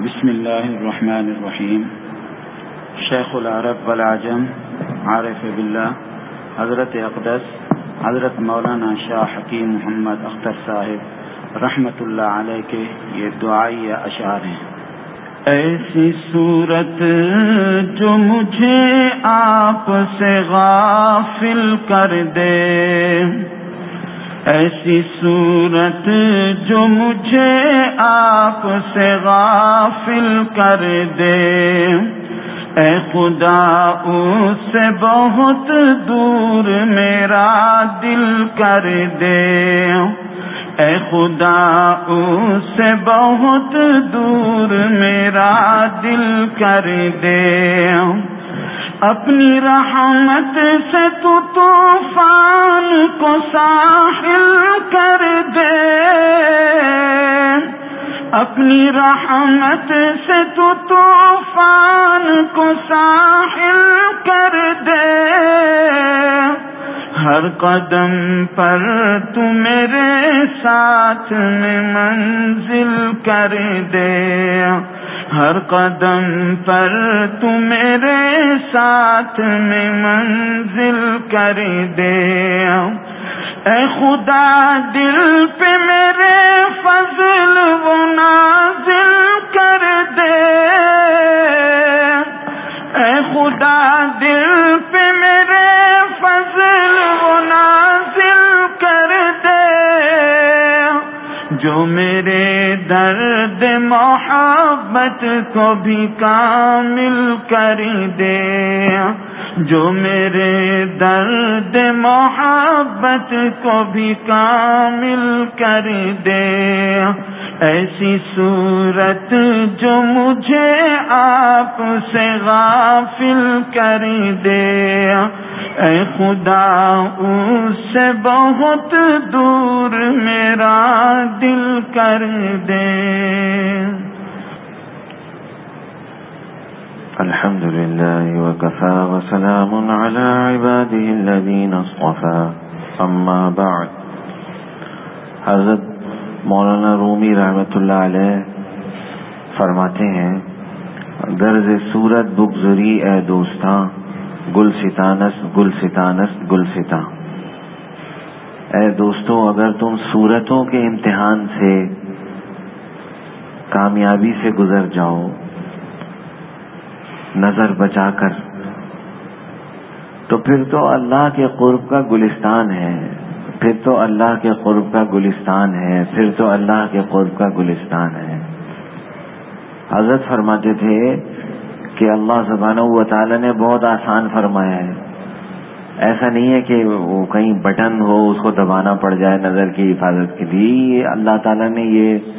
بسم اللہ الرحمن الرحیم. شیخ العرب والعجم عارف باللہ حضرت اقدس حضرت مولانا شاہ حکیم محمد اختر صاحب رحمت اللہ علیہ کے یہ دعائی اشعار ہیں. ایسی صورت جو مجھے آپ سے غافل کر دے، ایسی صورت جو مجھے آپ سے غافل کر دے، اے خدا اس سے بہت دور میرا دل کر دے، اے خدا اس سے بہت دور میرا دل کر دے. اپنی رحمت سے تو طوفان کو ساحل کر دے، اپنی رحمت سے تو طوفان کو ساحل کر دے. ہر قدم پر تو میرے ساتھ میں منزل کر دے، ہر قدم پر تو میرے ساتھ میں منزل کر دے. اے خدا دل پہ میرے فضل و نازل کر دے، اے خدا دل پہ میرے فضل و نازل کر دے. جو میرے درد محبت کو بھی کامل کر دے، جو میرے درد محبت کو بھی کامل کر دے. ایسی صورت جو مجھے آپ سے غافل کر دے، اے خدا اس سے بہت دور میرا دل کر دے. الحمد للہ وکفی وسلام علی عباده الذین اصطفی، اما بعد. حضرت مولانا رومی رحمۃ اللہ علیہ فرماتے ہیں، غرض صورت بگذری اے دوستاں، گل ستانست گل ستانست گل ستا. اے دوستو، اگر تم صورتوں کے امتحان سے کامیابی سے گزر جاؤ نظر بچا کر، تو پھر تو اللہ کے قرب کا گلستان ہے، پھر تو اللہ کے قرب کا گلستان ہے، پھر تو اللہ کے قرب کا گلستان ہے. حضرت فرماتے تھے کہ اللہ سبحانہ و تعالی نے بہت آسان فرمایا ہے. ایسا نہیں ہے کہ وہ کہیں بٹن ہو اس کو دبانا پڑ جائے نظر کی حفاظت کے لیے. اللہ تعالی نے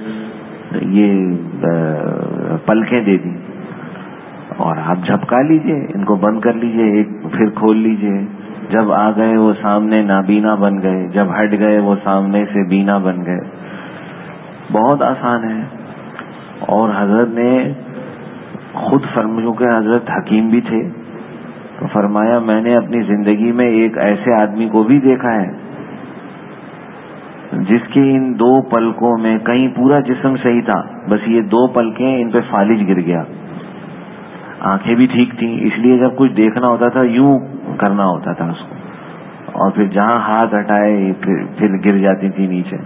یہ پلکیں دے دی، اور آپ جھپکا لیجئے، ان کو بند کر لیجئے، ایک پھر کھول لیجئے. جب آ گئے وہ سامنے نابینا بن گئے، جب ہٹ گئے وہ سامنے سے بینا بن گئے. بہت آسان ہے. اور حضرت نے خود فرمایا کہ حضرت حکیم بھی تھے، تو فرمایا میں نے اپنی زندگی میں ایک ایسے آدمی کو بھی دیکھا ہے جس کے ان دو پلکوں میں کہیں پورا جسم صحیح تھا، بس یہ دو پلکیں ان پہ فالج گر گیا. آنکھیں بھی ٹھیک تھیں، اس لیے جب کچھ دیکھنا ہوتا تھا یوں کرنا ہوتا تھا اس کو، اور پھر جہاں ہاتھ ہٹائے پھر گر جاتی تھی نیچے.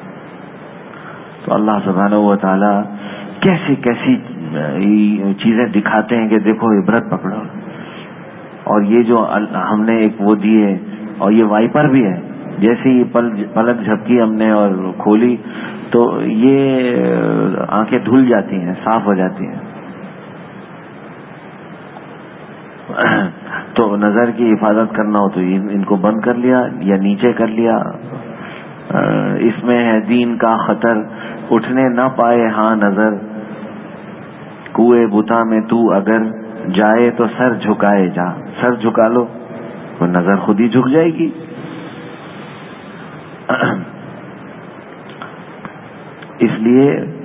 تو اللہ سبحانہ و تعالی کیسی کیسی چیزیں دکھاتے ہیں کہ دیکھو عبرت پکڑو. اور یہ جو ہم نے ایک وہ دیے، اور یہ وائپر بھی ہے، جیسے ہی پلک جھپکی ہم نے اور کھولی تو یہ آنکھیں دھل جاتی ہیں، صاف ہو جاتی ہیں. تو نظر کی حفاظت کرنا ہو تو ان کو بند کر لیا یا نیچے کر لیا. اس میں ہے دین کا خطر، اٹھنے نہ پائے ہاں نظر، کوئے بتا میں تو اگر جائے تو سر جھکائے جا. سر جھکا لو تو نظر خود ہی جھک جائے گی. اس لیے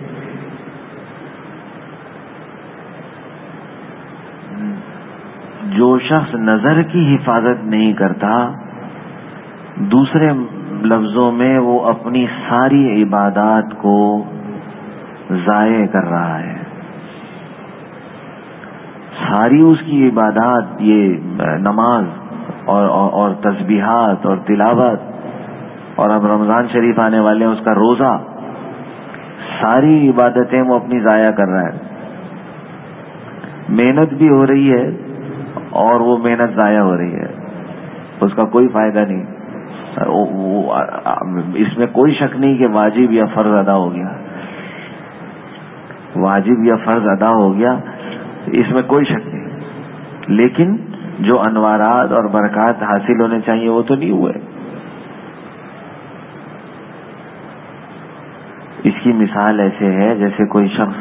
جو شخص نظر کی حفاظت نہیں کرتا، دوسرے لفظوں میں وہ اپنی ساری عبادات کو ضائع کر رہا ہے. ساری اس کی عبادات، یہ نماز اور تسبیحات اور تلاوت، اور اب رمضان شریف آنے والے ہیں، اس کا روزہ، ساری عبادتیں وہ اپنی ضائع کر رہا ہے. محنت بھی ہو رہی ہے اور وہ محنت ضائع ہو رہی ہے، اس کا کوئی فائدہ نہیں. اس میں کوئی شک نہیں کہ واجب یا فرض ادا ہو گیا، واجب یا فرض ادا ہو گیا، اس میں کوئی شک نہیں، لیکن جو انوارات اور برکات حاصل ہونے چاہیے وہ تو نہیں ہوئے. اس کی مثال ایسے ہے جیسے کوئی شخص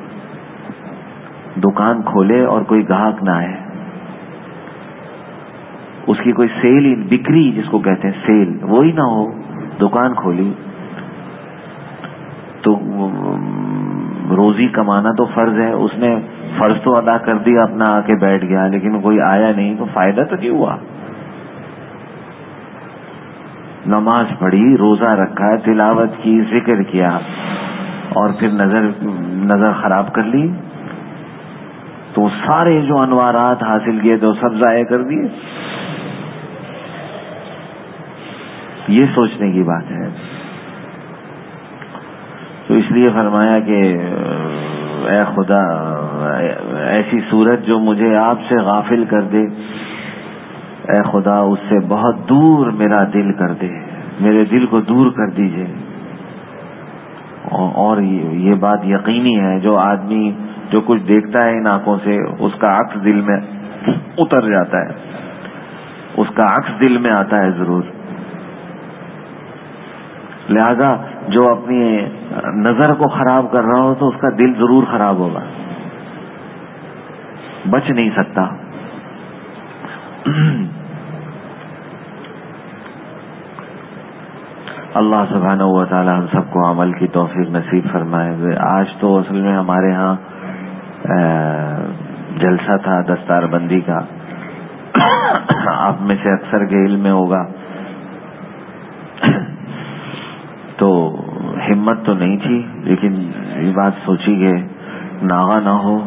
دکان کھولے اور کوئی گاہک نہ آئے، اس کی کوئی سیل، بکری جس کو کہتے ہیں سیل، وہی نہ ہو. دکان کھولی تو روزی کمانا تو فرض ہے، اس نے فرض تو ادا کر دیا، اپنا آ کے بیٹھ گیا، لیکن کوئی آیا نہیں تو فائدہ تو نہیں ہوا. نماز پڑھی، روزہ رکھا، تلاوت کی، ذکر کیا، اور پھر نظر خراب کر لی تو سارے جو انوارات حاصل کیے تو سب ضائع کر دیے. یہ سوچنے کی بات ہے. تو اس لیے فرمایا کہ اے خدا، ایسی صورت جو مجھے آپ سے غافل کر دے، اے خدا اس سے بہت دور میرا دل کر دے، میرے دل کو دور کر دیجئے. اور یہ بات یقینی ہے، جو آدمی جو کچھ دیکھتا ہے ان آنکھوں سے، اس کا عکس دل میں اتر جاتا ہے، اس کا عکس دل میں آتا ہے ضرور. لہذا جو اپنی نظر کو خراب کر رہا ہو تو اس کا دل ضرور خراب ہوگا، بچ نہیں سکتا. اللہ سبحانہ و تعالی ہم سب کو عمل کی توفیق نصیب فرمائے. آج تو اصل میں ہمارے ہاں جلسہ تھا دستار بندی کا، آپ میں سے اکثر کے علم میں ہوگا. تو ہمت تو نہیں تھی، لیکن یہ بات سوچی کہ ناغہ نہ ہو،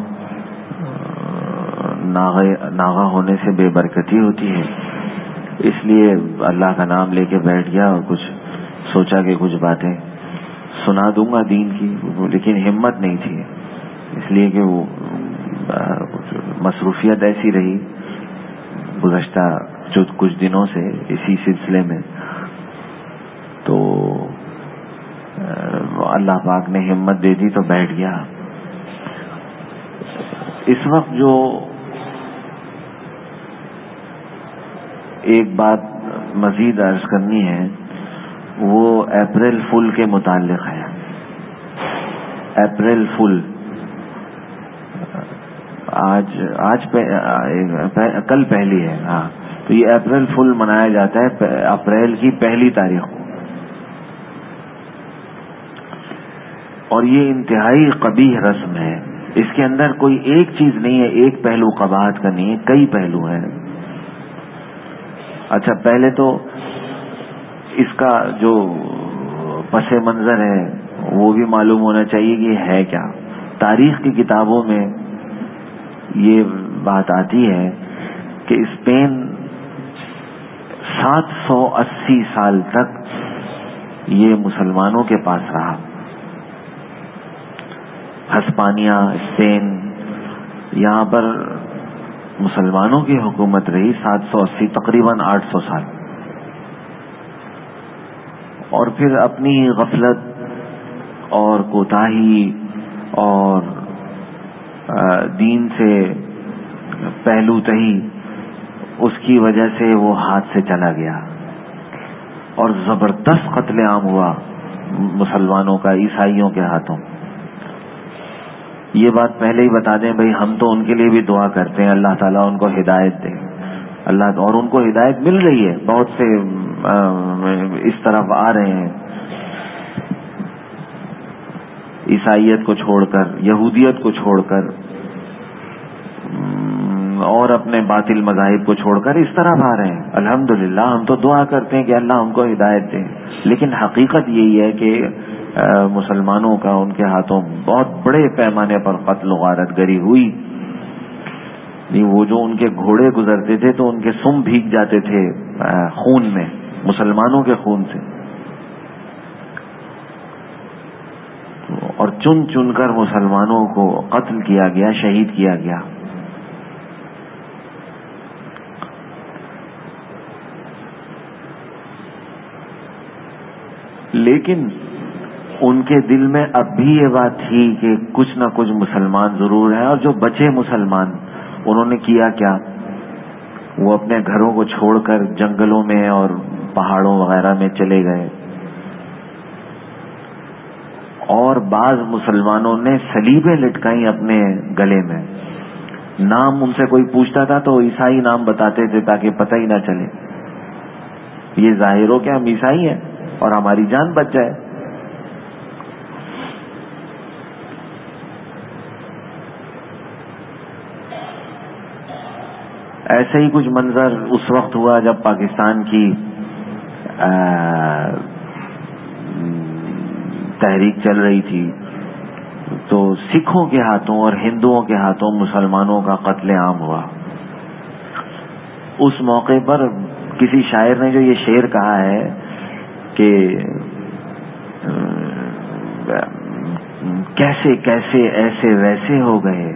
ناغہ ہونے سے بے برکتی ہوتی ہے، اس لیے اللہ کا نام لے کے بیٹھ گیا اور کچھ سوچا کہ کچھ باتیں سنا دوں گا دین کی، لیکن ہمت نہیں تھی، اس لیے کہ وہ مصروفیت ایسی رہی گزشتہ کچھ دنوں سے اسی سلسلے میں. تو اللہ پاک نے ہمت دے دی تو بیٹھ گیا. اس وقت جو ایک بات مزید عرض کرنی ہے وہ اپریل فل کے متعلق ہے. اپریل فل کل پہلی ہے، ہاں. تو یہ اپریل فل منایا جاتا ہے اپریل کی پہلی تاریخ کو، اور یہ انتہائی قبیح رسم ہے. اس کے اندر کوئی ایک چیز نہیں ہے، ایک پہلو قباحت کا نہیں ہے، کئی پہلو ہیں. اچھا، پہلے تو اس کا جو پس منظر ہے وہ بھی معلوم ہونا چاہیے کہ ہے کیا. تاریخ کی کتابوں میں یہ بات آتی ہے کہ اسپین 780 سال تک یہ مسلمانوں کے پاس رہا. ہسپانیہ، اسپین، یہاں پر مسلمانوں کی حکومت رہی 780، تقریباً 800 سال. اور پھر اپنی غفلت اور کوتاہی اور دین سے پہلو تہی، اس کی وجہ سے وہ ہاتھ سے چلا گیا اور زبردست قتل عام ہوا مسلمانوں کا عیسائیوں کے ہاتھوں. یہ بات پہلے ہی بتا دیں بھائی، ہم تو ان کے لیے بھی دعا کرتے ہیں، اللہ تعالیٰ ان کو ہدایت دے. اللہ، اور ان کو ہدایت مل رہی ہے، بہت سے اس طرف آ رہے ہیں، عیسائیت کو چھوڑ کر، یہودیت کو چھوڑ کر، اور اپنے باطل مذاہب کو چھوڑ کر اس طرح آ رہے ہیں. الحمدللہ، ہم تو دعا کرتے ہیں کہ اللہ ہم کو ہدایت دے. لیکن حقیقت یہی ہے کہ مسلمانوں کا ان کے ہاتھوں بہت بڑے پیمانے پر قتل و غارت گری ہوئی. نہیں، وہ جو ان کے گھوڑے گزرتے تھے تو ان کے سم بھیگ جاتے تھے خون میں، مسلمانوں کے خون سے، اور چن چن کر مسلمانوں کو قتل کیا گیا، شہید کیا گیا۔ لیکن ان کے دل میں اب بھی یہ بات تھی کہ کچھ نہ کچھ مسلمان ضرور ہیں، اور جو بچے مسلمان انہوں نے کیا کیا، وہ اپنے گھروں کو چھوڑ کر جنگلوں میں اور پہاڑوں وغیرہ میں چلے گئے، اور بعض مسلمانوں نے صلیبیں لٹکائیں اپنے گلے میں۔ نام ان سے کوئی پوچھتا تھا تو عیسائی نام بتاتے تھے تاکہ پتہ ہی نہ چلے، یہ ظاہر ہو کہ ہم عیسائی ہیں اور ہماری جان بچ جائے۔ ایسے ہی کچھ منظر اس وقت ہوا جب پاکستان کی تحریک چل رہی تھی، تو سکھوں کے ہاتھوں اور ہندوؤں کے ہاتھوں مسلمانوں کا قتل عام ہوا۔ اس موقع پر کسی شاعر نے جو یہ شعر کہا ہے کہ کیسے کیسے ایسے ویسے ہو گئے،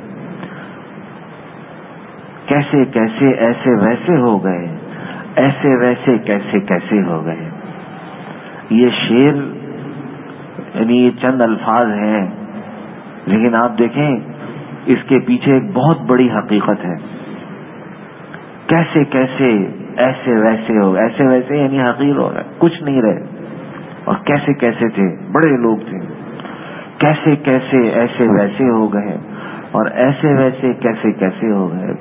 کیسے کیسے ایسے ویسے ہو گئے، ایسے ویسے کیسے کیسے ہو گئے۔ یہ شعر یعنی یہ چند الفاظ ہیں، لیکن آپ دیکھیں اس کے پیچھے ایک بہت بڑی حقیقت ہے۔ کیسے کیسے ایسے ویسے ہو، ایسے ویسے یعنی حقیر ہو گئے، کچھ نہیں رہے، اور کیسے کیسے تھے، بڑے لوگ تھے، کیسے کیسے ایسے ویسے ہو گئے، اور ایسے ویسے کیسے کیسے ہو گئے۔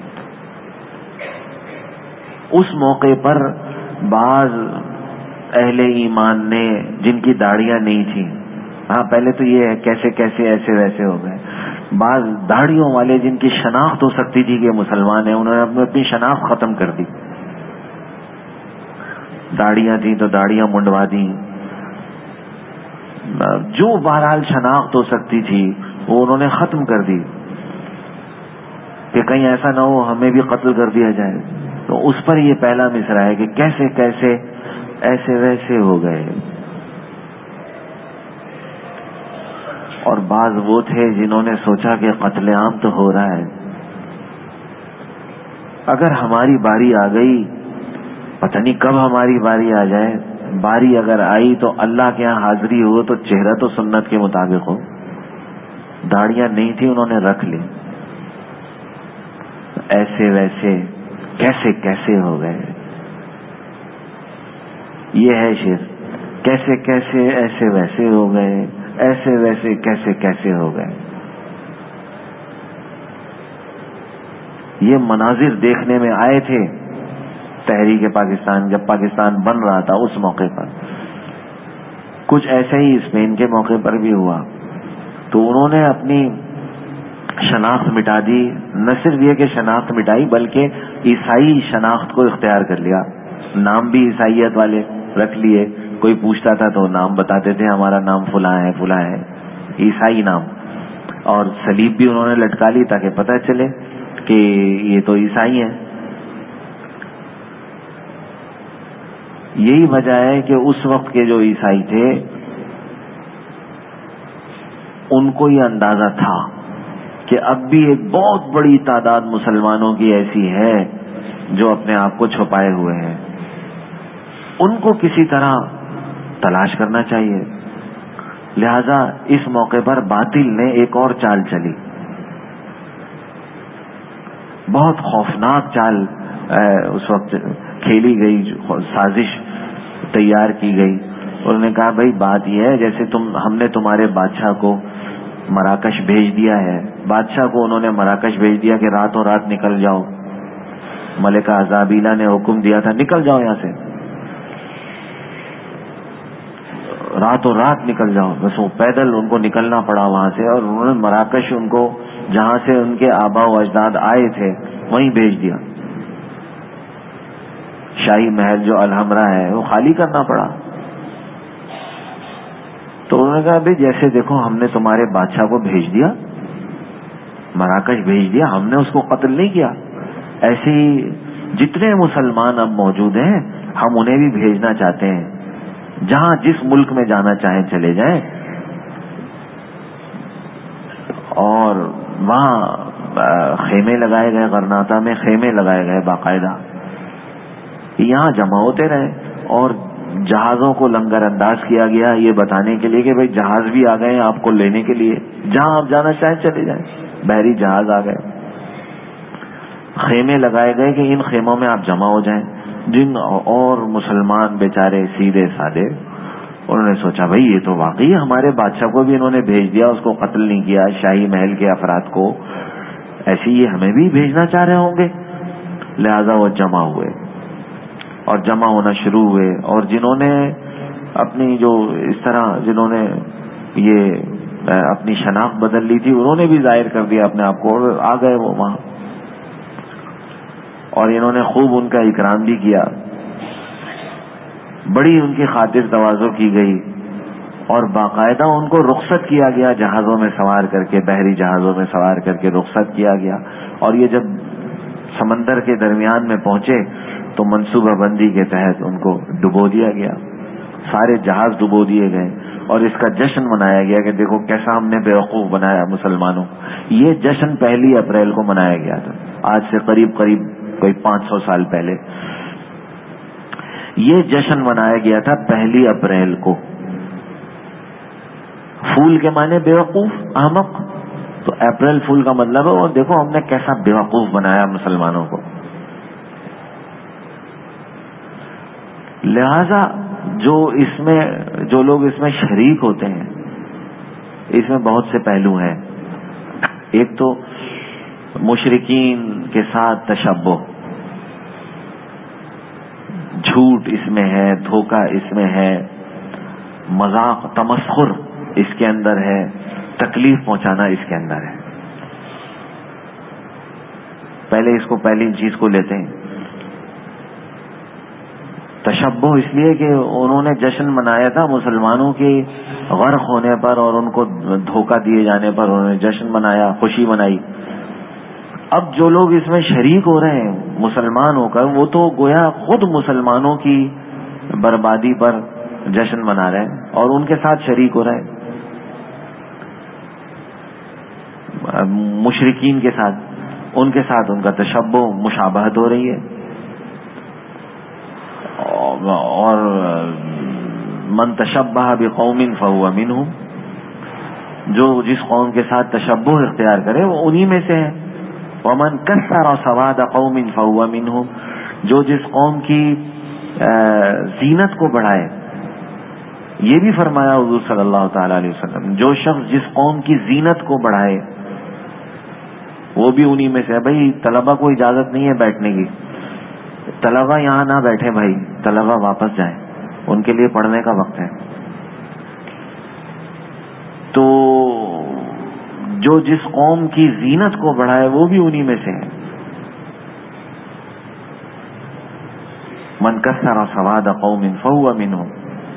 اس موقع پر بعض اہل ایمان نے، جن کی داڑیاں نہیں تھیں، ہاں پہلے تو یہ ہے کیسے کیسے ایسے ویسے ہو گئے، بعض داڑھیوں والے جن کی شناخت ہو سکتی تھی کہ مسلمان ہیں، انہوں نے اپنی شناخت ختم کر دی۔ داڑیاں تھیں تو داڑیاں منڈوا دی، جو بہرحال شناخت ہو سکتی تھی وہ انہوں نے ختم کر دی کہ کہیں ایسا نہ ہو ہمیں بھی قتل کر دیا جائے۔ تو اس پر یہ پہلا مصرع ہے کہ کیسے کیسے ایسے ویسے ہو گئے۔ اور بعض وہ تھے جنہوں نے سوچا کہ قتل عام تو ہو رہا ہے، اگر ہماری باری آ گئی، پتہ نہیں کب ہماری باری آ جائے، باری اگر آئی تو اللہ کے ہاں حاضری ہو تو چہرہ تو سنت کے مطابق ہو۔ داڑیاں نہیں تھی، انہوں نے رکھ لی، ایسے ویسے کیسے کیسے ہو گئے۔ یہ ہے شعر، کیسے کیسے ایسے ویسے ہو گئے، ایسے ویسے کیسے کیسے ہو گئے۔ یہ مناظر دیکھنے میں آئے تھے تحریک پاکستان، جب پاکستان بن رہا تھا اس موقع پر۔ کچھ ایسے ہی اسپین کے موقع پر بھی ہوا، تو انہوں نے اپنی شناخت مٹا دی، نہ صرف یہ کہ شناخت مٹائی بلکہ عیسائی شناخت کو اختیار کر لیا، نام بھی عیسائیت والے رکھ لیے، کوئی پوچھتا تھا تو نام بتاتے تھے ہمارا نام فلاں ہے فلاں ہے، عیسائی نام، اور صلیب بھی انہوں نے لٹکا لی تاکہ پتہ چلے کہ یہ تو عیسائی ہیں۔ یہی وجہ ہے کہ اس وقت کے جو عیسائی تھے ان کو یہ اندازہ تھا کہ اب بھی ایک بہت بڑی تعداد مسلمانوں کی ایسی ہے جو اپنے آپ کو چھپائے ہوئے ہیں، ان کو کسی طرح تلاش کرنا چاہیے۔ لہذا اس موقع پر باطل نے ایک اور چال چلی، بہت خوفناک چال اس وقت کھیلی گئی، سازش تیار کی گئی۔ انہوں نے کہا بھائی بات یہ ہے جیسے ہم نے تمہارے بادشاہ کو مراکش بھیج دیا ہے، بادشاہ کو انہوں نے مراکش بھیج دیا کہ راتوں رات نکل جاؤ، ملکہ عزابیلہ نے حکم دیا تھا نکل جاؤ یہاں سے، راتوں رات نکل جاؤ، بس وہ پیدل ان کو نکلنا پڑا وہاں سے، اور انہوں نے مراکش ان کو جہاں سے ان کے آبا و اجداد آئے تھے وہیں بھیج دیا۔ شاہی محل جو الحمرہ ہے وہ خالی کرنا پڑا۔ تو انہوں نے کہا بھائی جیسے دیکھو ہم نے تمہارے بادشاہ کو بھیج دیا مراکش بھیج دیا، ہم نے اس کو قتل نہیں کیا. ایسے ہی جتنے مسلمان اب موجود ہیں ہم انہیں بھی بھیجنا چاہتے ہیں، جہاں جس ملک میں جانا چاہیں چلے جائیں، اور وہاں خیمے لگائے گئے، غرناطہ میں خیمے لگائے گئے باقاعدہ، یہاں جمع ہوتے رہے. اور جہازوں کو لنگر انداز کیا گیا یہ بتانے کے لیے کہ بھئی جہاز بھی آ گئے ہیں آپ کو لینے کے لیے، جہاں آپ جانا چاہیں چلے جائیں. بحری جہاز آ گئے، خیمے لگائے گئے کہ ان خیموں میں آپ جمع ہو جائیں. جن اور مسلمان بیچارے سیدھے سادے، انہوں نے سوچا بھئی یہ تو واقعی ہمارے بادشاہ کو بھی انہوں نے بھیج دیا، اس کو قتل نہیں کیا، شاہی محل کے افراد کو، ایسے یہ ہمیں بھی بھیجنا چاہ رہے ہوں گے. لہذا وہ جمع ہوئے اور جمع ہونا شروع ہوئے، اور جنہوں نے اپنی جو اس طرح جنہوں نے یہ اپنی شناخت بدل لی تھی انہوں نے بھی ظاہر کر دیا اپنے آپ کو، اور آ گئے وہ وہاں، اور انہوں نے خوب ان کا اکرام بھی کیا، بڑی ان کی خاطر تواضع کی گئی، اور باقاعدہ ان کو رخصت کیا گیا جہازوں میں سوار کر کے، بحری جہازوں میں سوار کر کے رخصت کیا گیا. اور یہ جب سمندر کے درمیان میں پہنچے تو منصوبہ بندی کے تحت ان کو ڈبو دیا گیا، سارے جہاز ڈبو دیے گئے، اور اس کا جشن منایا گیا کہ دیکھو کیسا ہم نے بیوقوف بنایا مسلمانوں. یہ جشن 1 اپریل کو منایا گیا تھا، آج سے قریب کوئی 500 سال پہلے یہ جشن منایا گیا تھا 1 اپریل کو. پھول کے معنی بیوقوف، احمق، تو اپریل فول کا مطلب ہے اور دیکھو ہم نے کیسا بیوقوف بنایا مسلمانوں کو. لہذا جو لوگ اس میں شریک ہوتے ہیں، اس میں بہت سے پہلو ہیں. ایک تو مشرکین کے ساتھ تشبہ، جھوٹ اس میں ہے، دھوکہ اس میں ہے، مذاق تمسخر اس کے اندر ہے، تکلیف پہنچانا اس کے اندر ہے. پہلی چیز کو لیتے ہیں تشبہ، اس لیے کہ انہوں نے جشن منایا تھا مسلمانوں کے غرق ہونے پر اور ان کو دھوکہ دیے جانے پر، انہوں نے جشن منایا، خوشی منائی. اب جو لوگ اس میں شریک ہو رہے ہیں مسلمان ہو کر، وہ تو گویا خود مسلمانوں کی بربادی پر جشن منا رہے ہیں اور ان کے ساتھ شریک ہو رہے ہیں، مشرکین کے ساتھ، ان کے ساتھ ان کا تشبہ، مشابہت ہو رہی ہے. اور من تشبہ بقوم فہو منہم، جو جس قوم کے ساتھ تشبہ اختیار کرے وہ انہی میں سے ہے. ومن کثر سواد قوم فہو منہم، جو جس قوم کی زینت کو بڑھائے. یہ بھی فرمایا حضور صلی اللہ تعالی علیہ وسلم، جو شخص جس قوم کی زینت کو بڑھائے وہ بھی انہی میں سے ہے. بھائی طلبہ کو اجازت نہیں ہے بیٹھنے کی، طلبہ یہاں نہ بیٹھے بھائی، طلبہ واپس جائیں، ان کے لیے پڑھنے کا وقت ہے. تو جو جس قوم کی زینت کو بڑھائے وہ بھی انہی میں سے ہے. من کثر سواد قوم فہو منہم.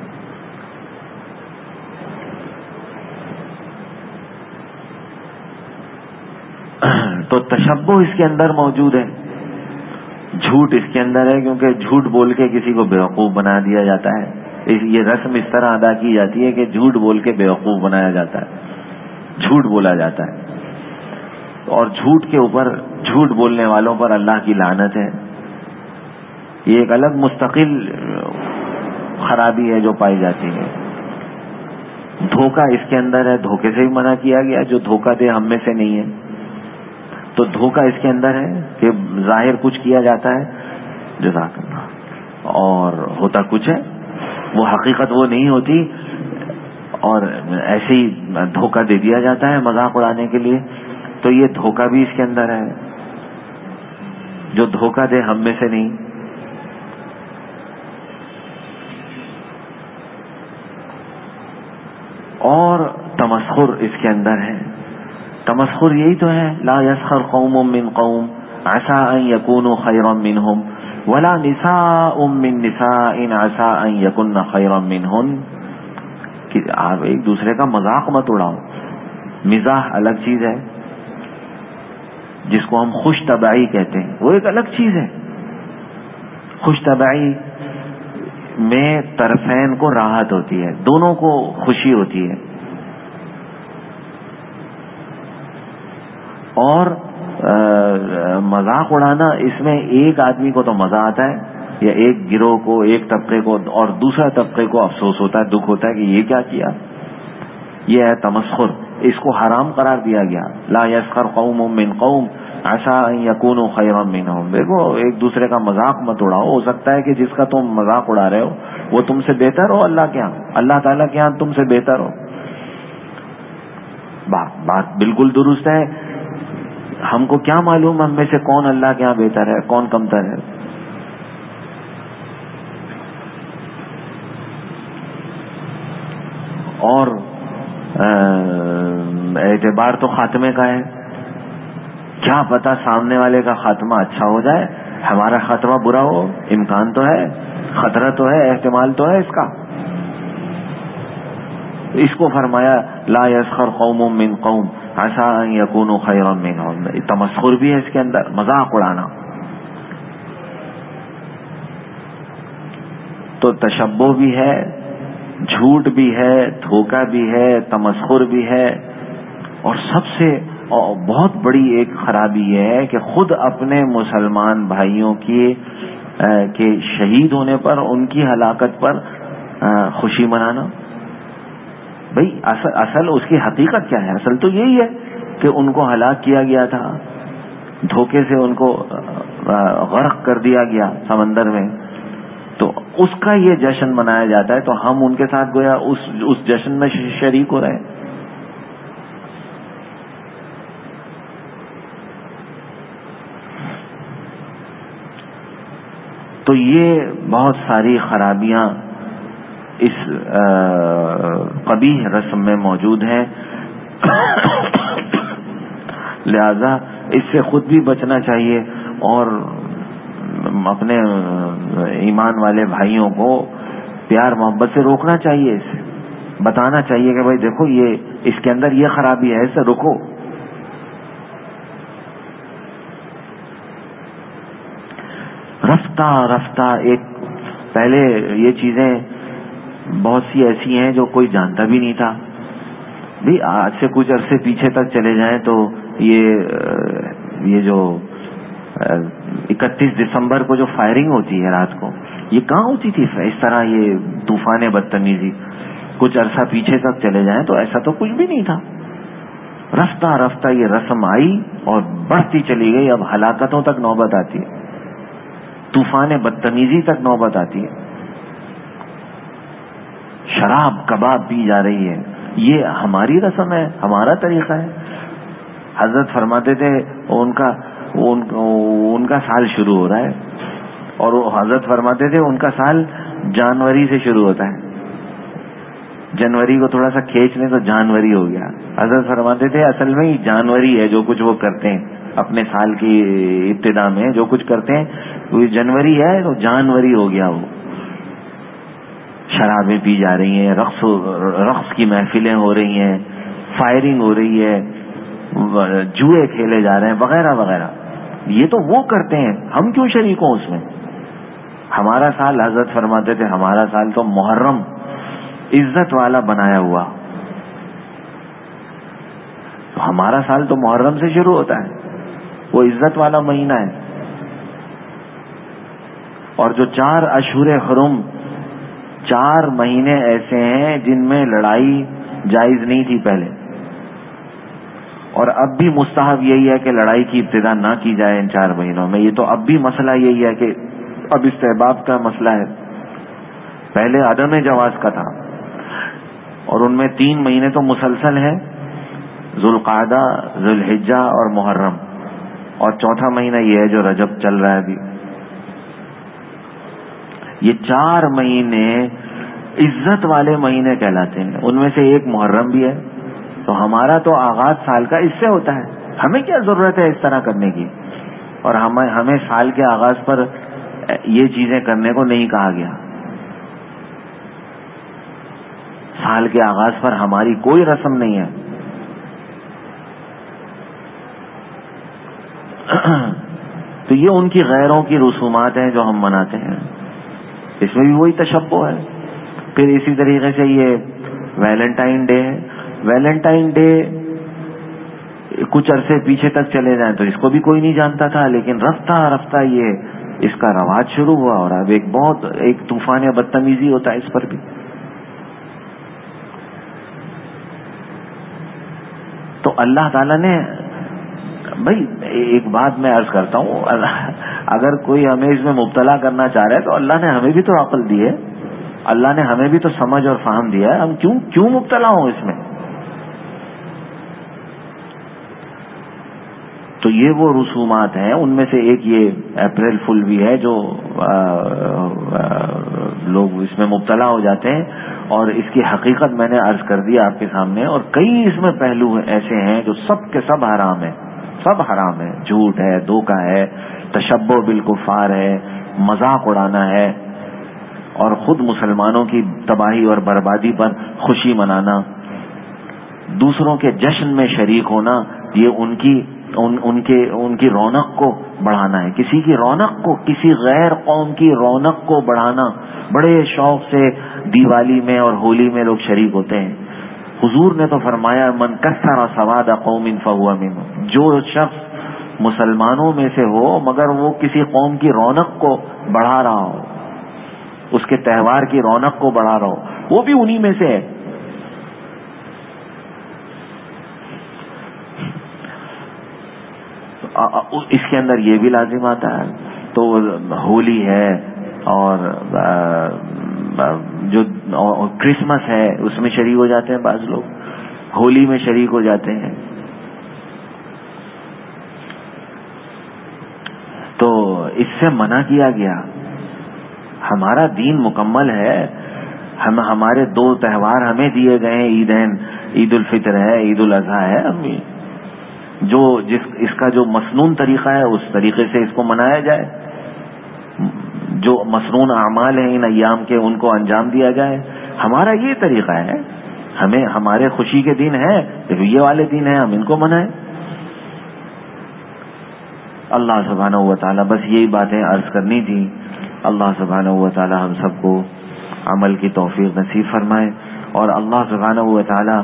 تو تشبہ اس کے اندر موجود ہے، جھوٹ اس کے اندر ہے، کیونکہ جھوٹ بول کے کسی کو بیوقوف بنا دیا جاتا ہے. یہ رسم اس طرح ادا کی جاتی ہے کہ جھوٹ بول کے بیوقوف بنایا جاتا ہے، جھوٹ بولا جاتا ہے، اور جھوٹ کے اوپر، جھوٹ بولنے والوں پر اللہ کی لعنت ہے. یہ ایک الگ مستقل خرابی ہے جو پائی جاتی ہے. دھوکہ اس کے اندر ہے، دھوکے سے بھی منع کیا گیا، جو دھوکہ دے ہم میں سے نہیں ہے. تو دھوکہ اس کے اندر ہے کہ ظاہر کچھ کیا جاتا ہے، جزاک اللہ، اور ہوتا کچھ ہے، وہ حقیقت وہ نہیں ہوتی، اور ایسے ہی دھوکہ دے دیا جاتا ہے مذاق اڑانے کے لیے. تو یہ دھوکہ بھی اس کے اندر ہے، جو دھوکہ دے ہم میں سے نہیں. اور تمسخر اس کے اندر ہے. تمسخر یہی تو ہے، لا یسخر قوم من قوم عسى ان يكونوا خيرا منهم ولا نساء من نساء عسى ان يكن خيرا منهن. کہ آپ ایک دوسرے کا مذاق مت اڑاؤ. مزاح الگ چیز ہے جس کو ہم خوش طبعی کہتے ہیں، وہ ایک الگ چیز ہے. خوش طبعی میں طرفین کو راحت ہوتی ہے، دونوں کو خوشی ہوتی ہے. اور مذاق اڑانا، اس میں ایک آدمی کو تو مزہ آتا ہے، یا ایک گروہ کو، ایک طبقے کو، اور دوسرا طبقے کو افسوس ہوتا ہے، دکھ ہوتا ہے کہ یہ کیا کیا. یہ ہے تمسخر، اس کو حرام قرار دیا گیا. لا یسخر قوم من قوم عسى ان يكونوا خيرا منهم. دیکھو ایک دوسرے کا مذاق مت اڑاؤ، ہو سکتا ہے کہ جس کا تم مذاق اڑا رہے ہو وہ تم سے بہتر ہو اللہ کے ہاں، اللہ تعالیٰ کے ہاں تم سے بہتر ہو. بات بالکل درست ہے. ہم کو کیا معلوم ہم میں سے کون اللہ کے ہاں بہتر ہے، کون کمتر ہے. اور اعتبار تو خاتمے کا ہے. کیا پتا سامنے والے کا خاتمہ اچھا ہو جائے، ہمارا خاتمہ برا ہو. امکان تو ہے، خطرہ تو ہے، احتمال تو ہے اس کا. اس کو فرمایا لا یسخر قوم من قوم عسى ان يكونوا خيرا منهم. تمسخر بھی ہے اس کے اندر، مذاق اڑانا. تو تشبہ بھی ہے، جھوٹ بھی ہے، دھوکہ بھی ہے، تمسخر بھی ہے. اور سب سے بہت بڑی ایک خرابی یہ ہے کہ خود اپنے مسلمان بھائیوں کے شہید ہونے پر، ان کی ہلاکت پر خوشی منانا. بھئی اصل اس کی حقیقت کیا ہے؟ اصل تو یہی ہے کہ ان کو ہلاک کیا گیا تھا، دھوکے سے ان کو غرق کر دیا گیا سمندر میں. تو اس کا یہ جشن منایا جاتا ہے، تو ہم ان کے ساتھ گویا اس جشن میں شریک ہو رہے ہیں. تو یہ بہت ساری خرابیاں اس قبیح رسم میں موجود ہیں. لہذا اس سے خود بھی بچنا چاہیے، اور اپنے ایمان والے بھائیوں کو پیار محبت سے روکنا چاہیے، اسے بتانا چاہیے کہ بھائی دیکھو یہ اس کے اندر یہ خرابی ہے، اسے روکو. رفتہ رفتہ ایک پہلے یہ چیزیں بہت سی ایسی ہیں جو کوئی جانتا بھی نہیں تھا. بھی آج سے کچھ عرصے پیچھے تک چلے جائیں تو یہ جو 31 دسمبر کو جو فائرنگ ہوتی ہے رات کو، یہ کہاں ہوتی تھی اس طرح یہ طوفان بدتمیزی؟ کچھ عرصہ پیچھے تک چلے جائیں تو ایسا تو کچھ بھی نہیں تھا. رفتہ رفتہ یہ رسم آئی اور بڑھتی چلی گئی. اب ہلاکتوں تک نوبت آتی ہے، طوفان بدتمیزی تک نوبت آتی ہے. شراب کباب پی جا رہی ہے. یہ ہماری رسم ہے، ہمارا طریقہ ہے. حضرت فرماتے تھے ان کا سال شروع ہو رہا ہے، اور وہ حضرت فرماتے تھے ان کا سال جنوری سے شروع ہوتا ہے. جنوری کو تھوڑا سا کھینچ لیں تو جانوری ہو گیا. حضرت فرماتے تھے اصل میں ہی جانوری ہے جو کچھ وہ کرتے ہیں اپنے سال کی ابتدا میں، جو کچھ کرتے ہیں وہ جنوری ہے تو جانوری ہو گیا. وہ شرابیں پی جا رہی ہیں، رقص کی محفلیں ہو رہی ہیں، فائرنگ ہو رہی ہے، جوئے کھیلے جا رہے ہیں وغیرہ وغیرہ. یہ تو وہ کرتے ہیں، ہم کیوں شریک ہوں اس میں؟ ہمارا سال، حضرت فرماتے تھے ہمارا سال تو محرم عزت والا بنایا ہوا. تو ہمارا سال تو محرم سے شروع ہوتا ہے، وہ عزت والا مہینہ ہے. اور جو 4 اشہر حرم، 4 مہینے ایسے ہیں جن میں لڑائی جائز نہیں تھی پہلے، اور اب بھی مستحب یہی ہے کہ لڑائی کی ابتدا نہ کی جائے ان 4 مہینوں میں. یہ تو اب بھی مسئلہ یہی ہے کہ اب استحباب کا مسئلہ ہے، پہلے عدم جواز کا تھا. اور ان میں 3 مہینے تو مسلسل ہیں، ذوالقعدہ، ذوالحجہ اور محرم، اور چوتھا مہینہ یہ ہے جو رجب چل رہا ہے ابھی. یہ 4 مہینے عزت والے مہینے کہلاتے ہیں، ان میں سے ایک محرم بھی ہے. تو ہمارا تو آغاز سال کا اس سے ہوتا ہے. ہمیں کیا ضرورت ہے اس طرح کرنے کی؟ اور ہمیں سال کے آغاز پر یہ چیزیں کرنے کو نہیں کہا گیا. سال کے آغاز پر ہماری کوئی رسم نہیں ہے. تو یہ ان کی غیروں کی رسومات ہیں جو ہم مناتے ہیں، اس میں بھی وہی تشبہ ہے۔ پھر اسی طریقے سے یہ ویلنٹائن ڈے ہے، ویلنٹائن ڈے کچھ عرصے پیچھے تک چلے جائیں تو اس کو بھی کوئی نہیں جانتا تھا، لیکن رفتہ رفتہ یہ اس کا رواج شروع ہوا، اور اب ایک طوفان بدتمیزی ہوتا ہے اس پر بھی۔ تو اللہ تعالیٰ نے، بھائی ایک بات میں عرض کرتا ہوں، اگر کوئی ہمیں اس میں مبتلا کرنا چاہ رہا ہے تو اللہ نے ہمیں بھی تو عقل دی ہے، اللہ نے ہمیں بھی تو سمجھ اور فہم دیا ہے، ہم کیوں مبتلا ہوں اس میں؟ تو یہ وہ رسومات ہیں، ان میں سے ایک یہ اپریل فل بھی ہے جو لوگ اس میں مبتلا ہو جاتے ہیں، اور اس کی حقیقت میں نے عرض کر دی آپ کے سامنے، اور کئی اس میں پہلو ایسے ہیں جو سب کے سب حرام ہیں، سب حرام ہے، جھوٹ ہے، دھوکہ ہے، تشبہ بالکفار ہے، مذاق اڑانا ہے، اور خود مسلمانوں کی تباہی اور بربادی پر خوشی منانا، دوسروں کے جشن میں شریک ہونا، یہ ان کی رونق کو بڑھانا ہے، کسی کی رونق کو، کسی غیر قوم کی رونق کو بڑھانا۔ بڑے شوق سے دیوالی میں اور ہولی میں لوگ شریک ہوتے ہیں، حضور نے تو فرمایا من کثر سواد قوم فہو منہم، جو شخص مسلمانوں میں سے ہو مگر وہ کسی قوم کی رونق کو بڑھا رہا ہو، اس کے تہوار کی رونق کو بڑھا رہا ہو، وہ بھی انہی میں سے ہے۔ اس کے اندر یہ بھی لازم آتا ہے، تو ہولی ہے اور جو کرسمس ہے اس میں شریک ہو جاتے ہیں، بعض لوگ ہولی میں شریک ہو جاتے ہیں، تو اس سے منع کیا گیا۔ ہمارا دین مکمل ہے، ہمارے دو تہوار ہمیں دیے گئے ہیں، عیدین، عید الفطر ہے، عید الاضحیٰ ہے، اس کا جو مسنون طریقہ ہے اس طریقے سے اس کو منایا جائے، جو مسنون اعمال ہیں ان ایام کے ان کو انجام دیا جائے۔ ہمارا یہ طریقہ ہے، ہمارے خوشی کے دن ہیں، یہ والے دن ہیں، ہم ان کو منائیں۔ اللہ سبحانہ و تعالی، بس یہی باتیں عرض کرنی تھی۔ اللہ سبحانہ و تعالی ہم سب کو عمل کی توفیق نصیب فرمائے، اور اللہ سبحانہ و تعالی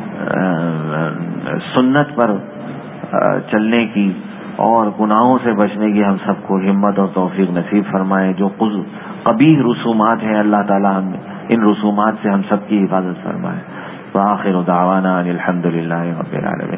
سنت پر چلنے کی اور گناہوں سے بچنے کی ہم سب کو ہمت اور توفیق نصیب فرمائے۔ جو قبیح رسومات ہیں اللہ تعالی ان رسومات سے ہم سب کی حفاظت فرمائے۔ وآخر دعوانا ان الحمد للہ رب العالمین۔